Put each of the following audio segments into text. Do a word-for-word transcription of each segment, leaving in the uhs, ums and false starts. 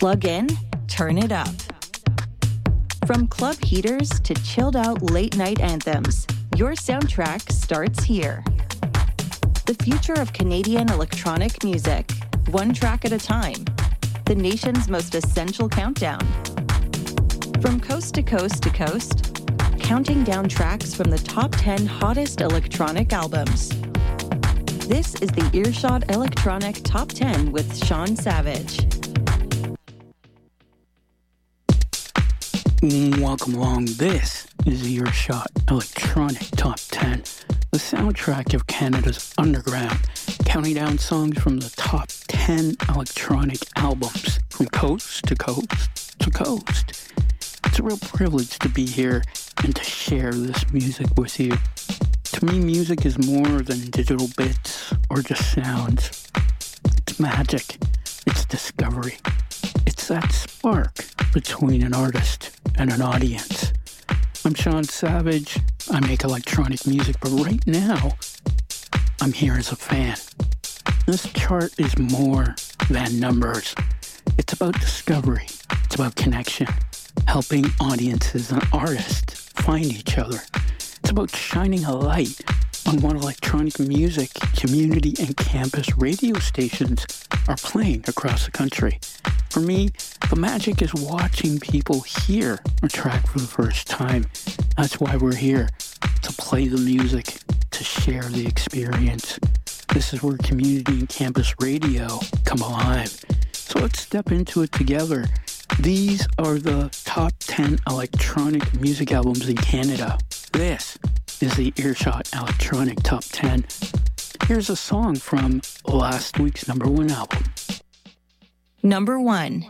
Plug in, turn it up. From club heaters to chilled out late night anthems, your soundtrack starts here. The future of Canadian electronic music, one track at a time. The nation's most essential countdown. From coast to coast to coast, counting down tracks from the top ten hottest electronic albums. This is the Earshot Electronic Top ten with Sean Savage. Welcome along. This is the Earshot Electronic Top ten, the soundtrack of Canada's underground, counting down songs from the top ten electronic albums from coast to coast to coast. It's a real privilege to be here and to share this music with you. To me, music is more than digital bits or just sounds. It's magic. It's discovery. It's that spark between an artist and an audience. I'm Sean Savage. I make electronic music, but right now, I'm here as a fan. This chart is more than numbers. It's about discovery. It's about connection, helping audiences and artists find each other. It's about shining a light on what electronic music, community, and campus radio stations are playing across the country. For me, the magic is watching people hear a track for the first time. That's why we're here, to play the music, to share the experience. This is where community and campus radio come alive. So let's step into it together. These are the top ten electronic music albums in Canada. This is the Earshot Electronic Top ten. Here's a song from last week's number one album. Number one.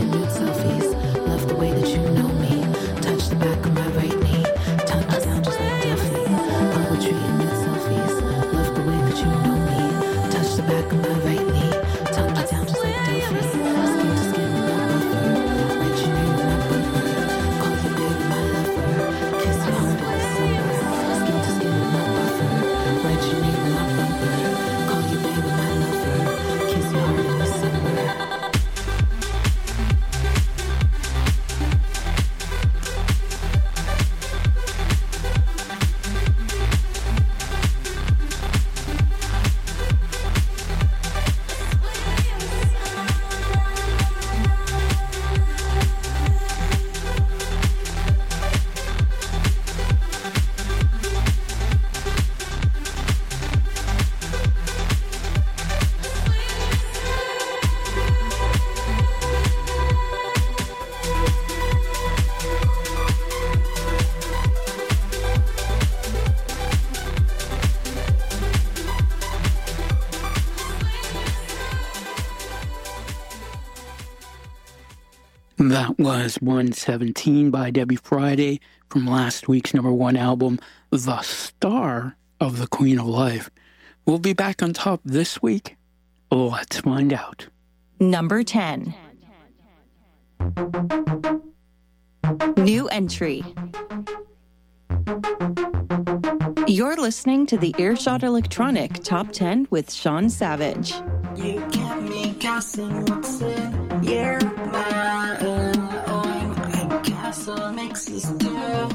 Love the way that you know me. Touch the back of my right knee. Tongue down just like That was one seventeen by Debbie Friday from last week's number one album, The Star of the Queen of Life. We'll be back on top this week. Let's find out. Number ten. New entry. You're listening to the Earshot Electronic Top ten with Sean Savage. You kept me guessing what's in your mind. I guess it makes us do.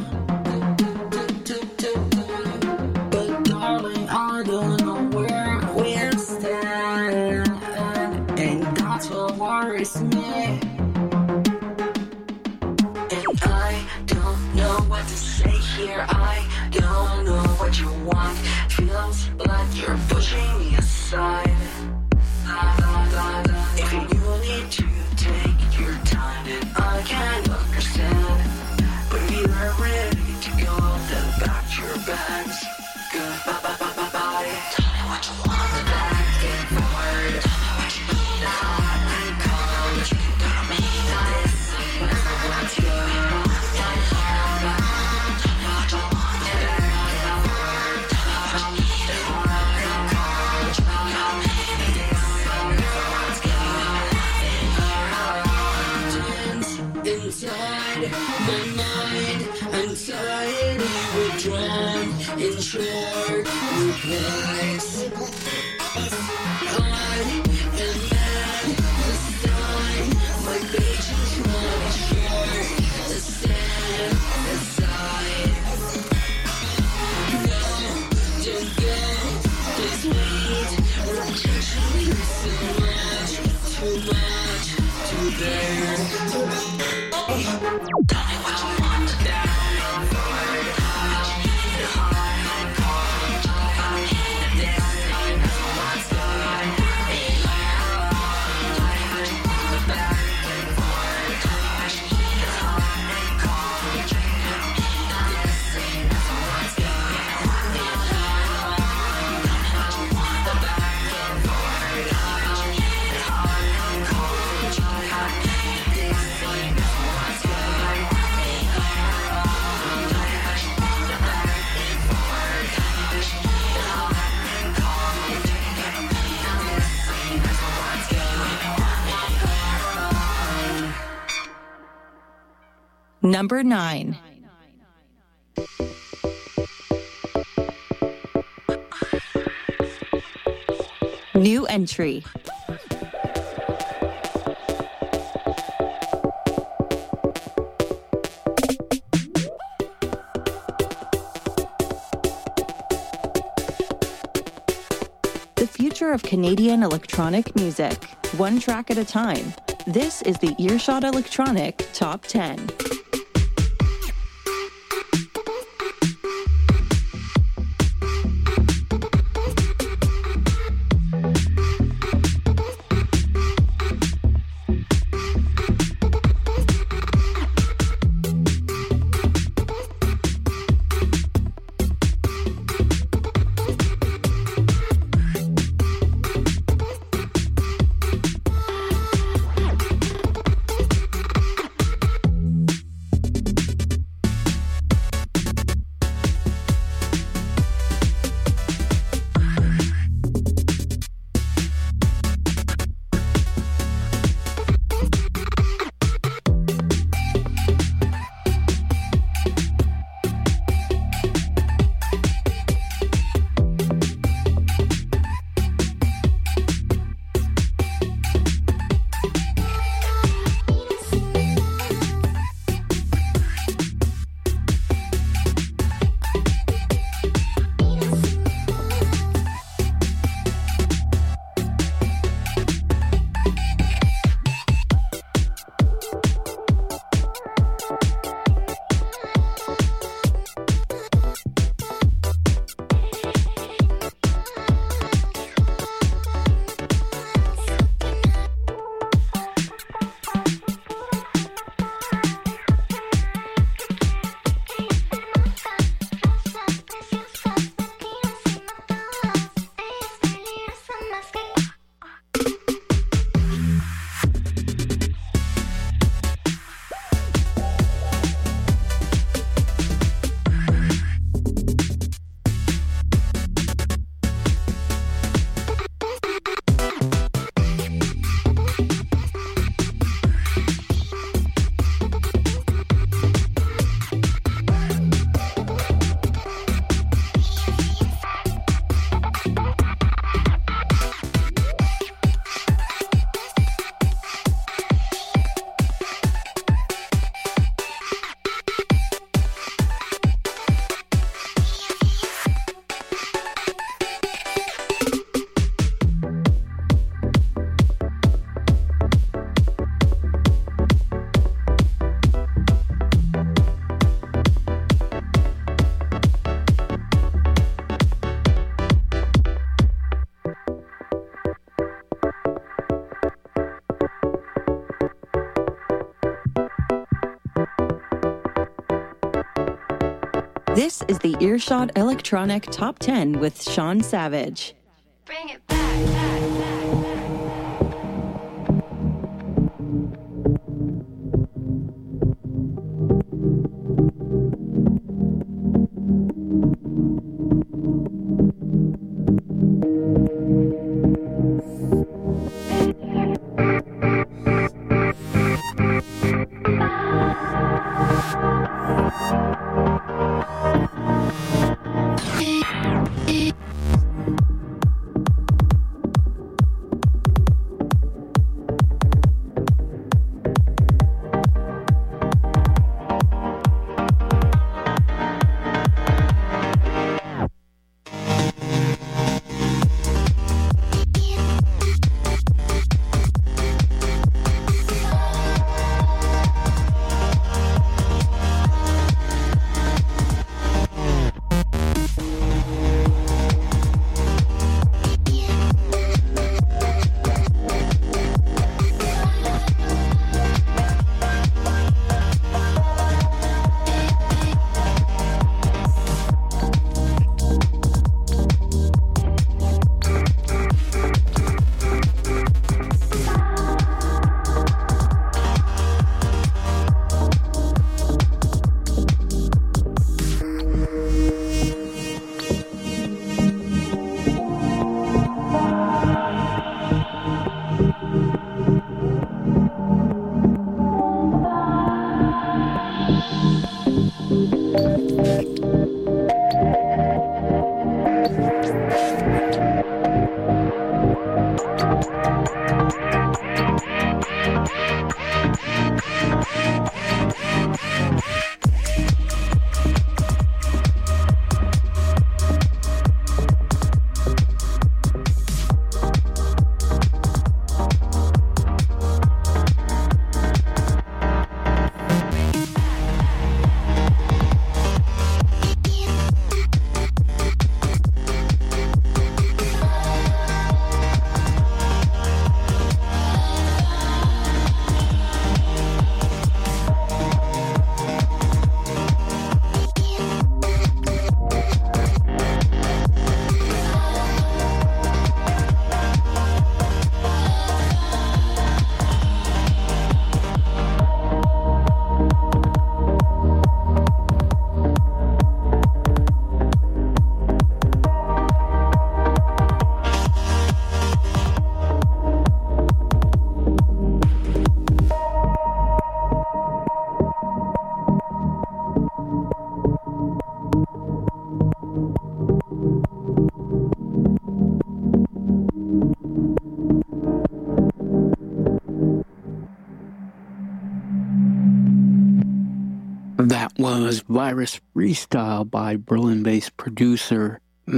But darling, I don't know where we're standing, and that's what worries me. And I don't know what to say here. I don't know what you want. Feels like you're pushing me aside. If you need to take your time, then I can understand. But if you are ready to go, then pack your bags. Goodbye. Tell me what you want, the back and forward. Tell me what you need, the hot and cold. You gotta make this, let's go. Tell me what you want, the back and forward. Tell me what you need, the hot and cold. You gotta make this. Inside my mind, I'm tired of withdrawn in short replies. I am mad this time, my patience runs short. To stand aside. No, don't go, please wait. Rejection is too much, too much to bear. Tell me what you want to do. Forward, what you need, the hard and cold. I need this, that's what's going on. Tell me what you want, the back and forward. Tell me what you need, the hard and cold. I need this, that's what's going on. Tell me what you want, the back and forward. Tell me what you need, the hard and cold. I need this, that's what's going on. Number nine. New entry. The future of Canadian electronic music, one track at a time. This is the Earshot Electronic Top ten. This is the Earshot Electronic Top ten with Sean Savage. Bring it back, back, back, back. That was Virus Freestyle by Berlin-based producer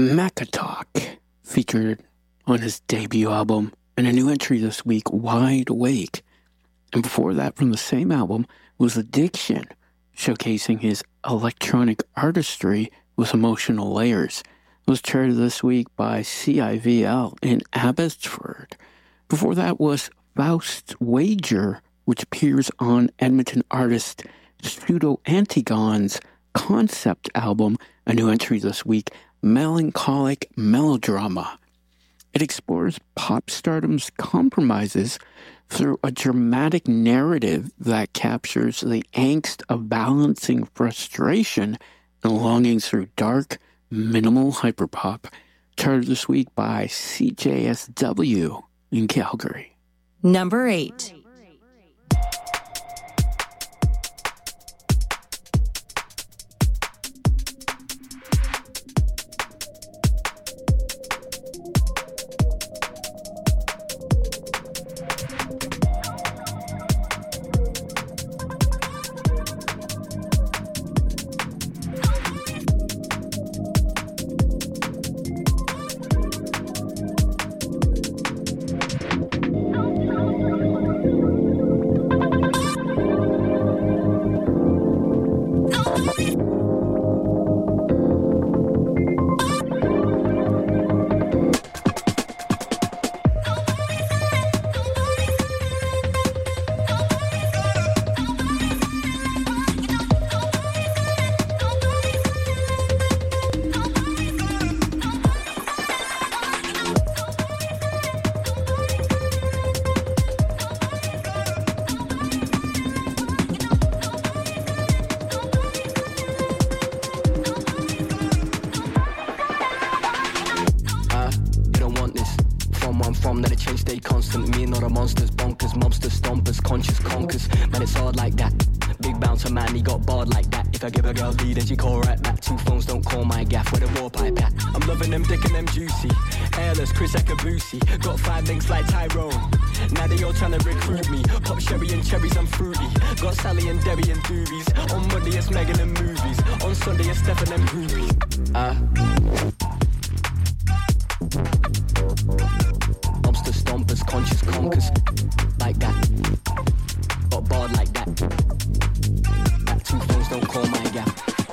Makatalk, featured on his debut album, and a new entry this week, Wide Awake. And before that, from the same album, was Addiction, showcasing his electronic artistry with emotional layers. It was charted this week by C I V L in Abbotsford. Before that was Faust Wager, which appears on Edmonton artist Pseudo Antigon's concept album, a new entry this week, Melancholic Melodrama. It explores pop stardom's compromises through a dramatic narrative that captures the angst of balancing frustration and longing through dark, minimal hyperpop. Charted this week by C J S W in Calgary. Number eight. got barred like that. If I give a girl lead and she call right back. Two phones, don't call my gaff. Where the war pipe at? I'm loving them dick and them juicy. Airless, Chris Ekabusi. Got five links like Tyrone. Now they all trying to recruit me. Pop sherry and cherries, I'm fruity. Got Sally and Debbie and doobies. On Monday it's Megan and movies. On Sunday it's Stefan and groupies. Ah. Uh. Lobster stompers, conscious conkers. Like that. Got barred like that. That two phones, don't call my gap.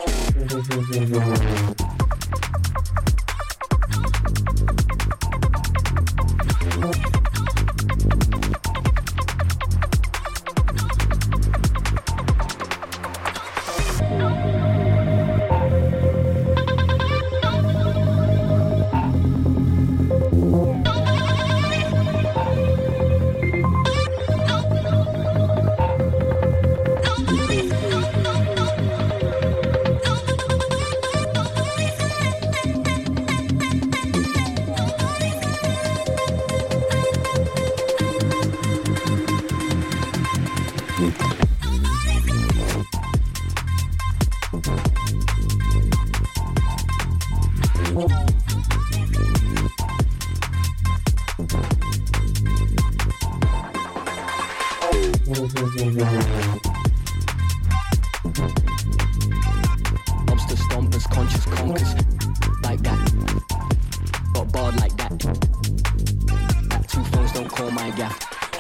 Lobster stompers, conscious conkers. Like that. Got barred like that. That two phones, don't call my gaff.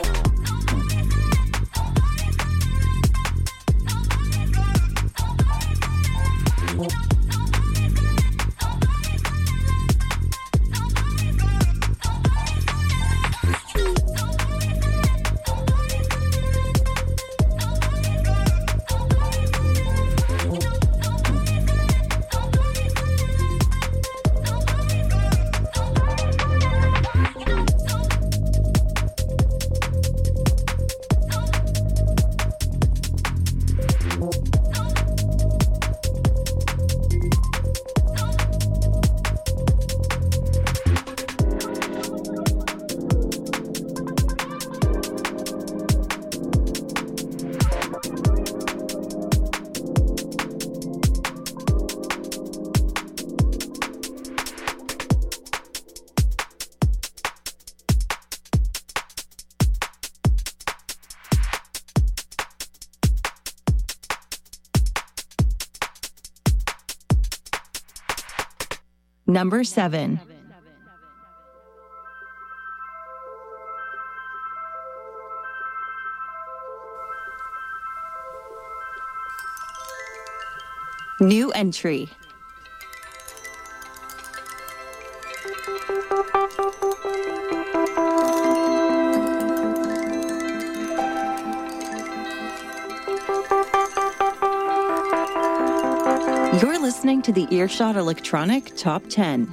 Number seven. New entry. You're listening to the Earshot Electronic Top ten.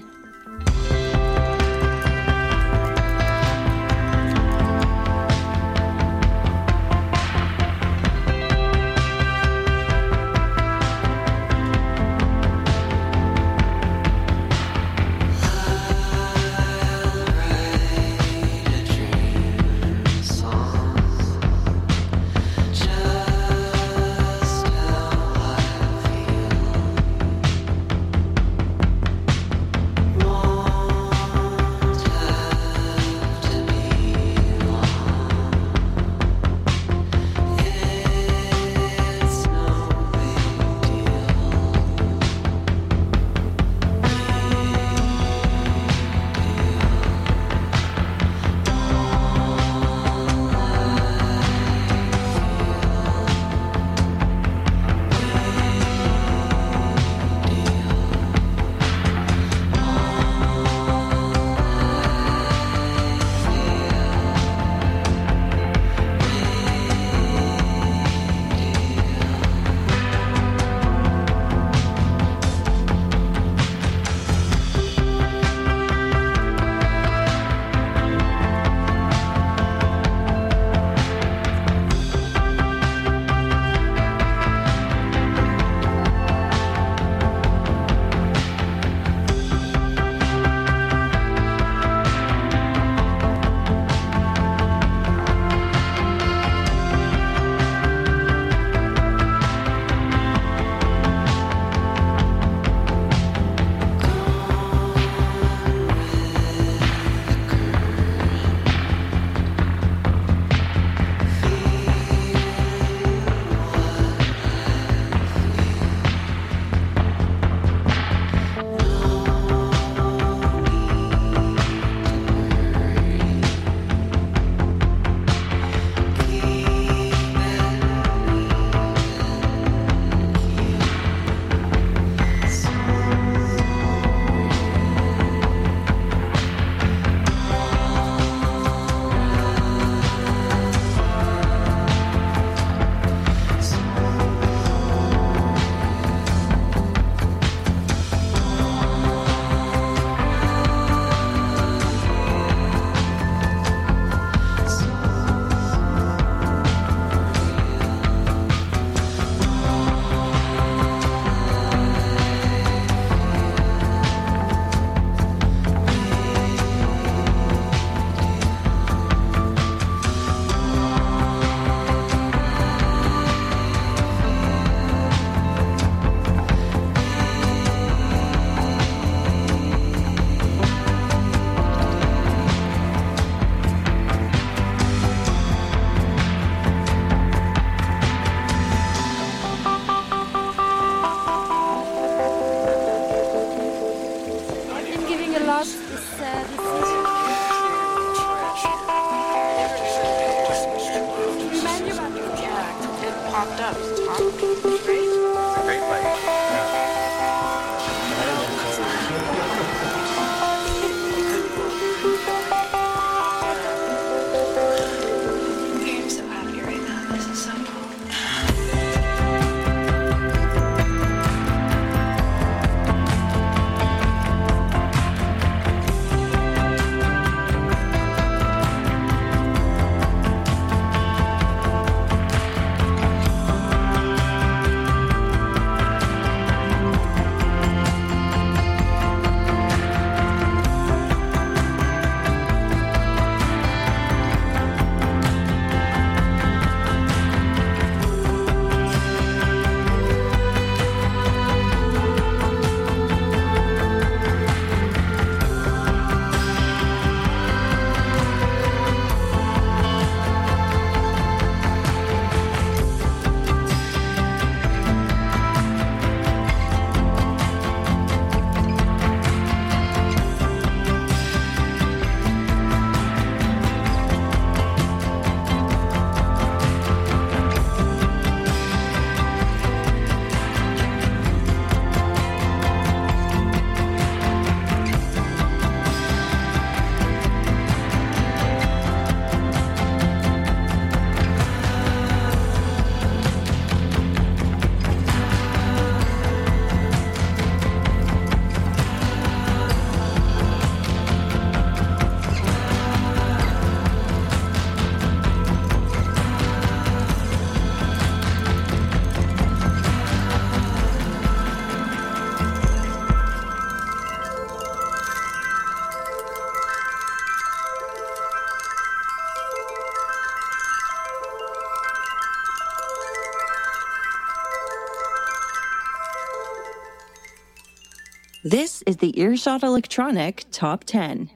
This is the Earshot Electronic Top ten.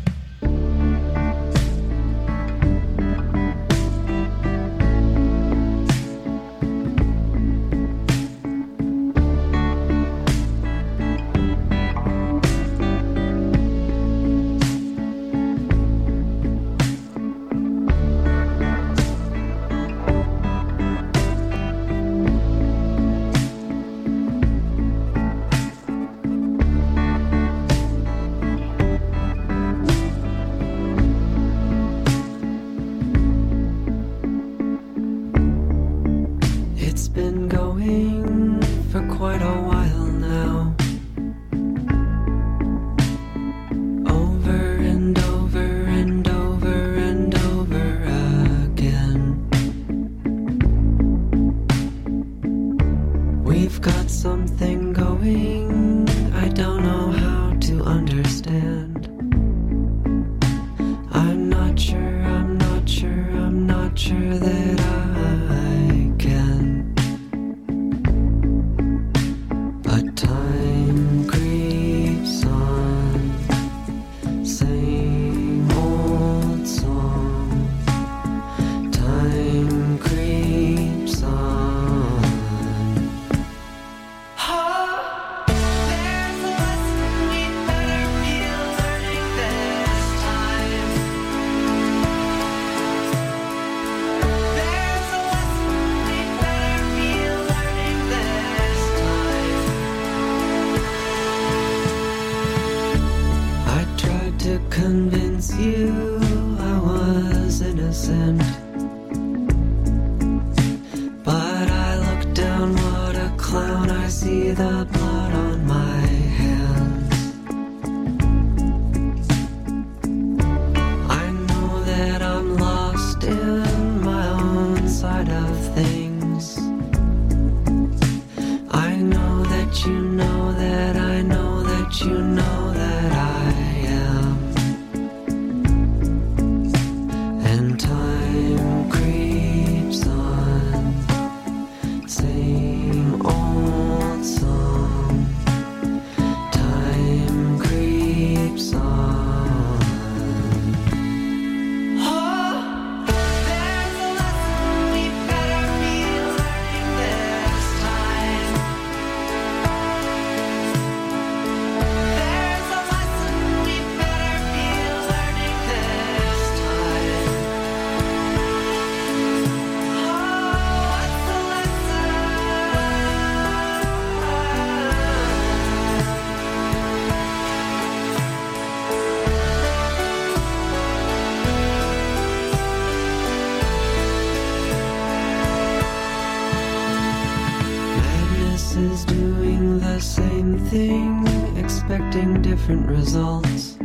Different results,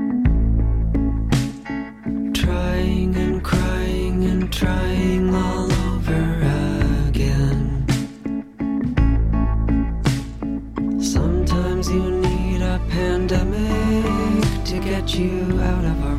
trying and crying and trying all over again. Sometimes you need a pandemic to get you out of a